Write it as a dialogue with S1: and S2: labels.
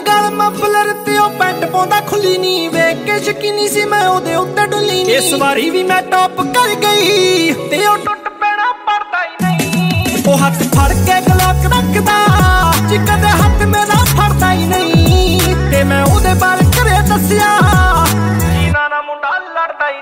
S1: गल मफलर ते ओ पैंट पाउंदा खुली नी, वेख के शकीनी सी मैं ओदे उत्ते डुल्ली नी। इस वारी भी मैं टॉप कर गई ते ओ टुट पैना पड़दा ही नहीं। ओ हत्थ फड़ के गलॉक रखदा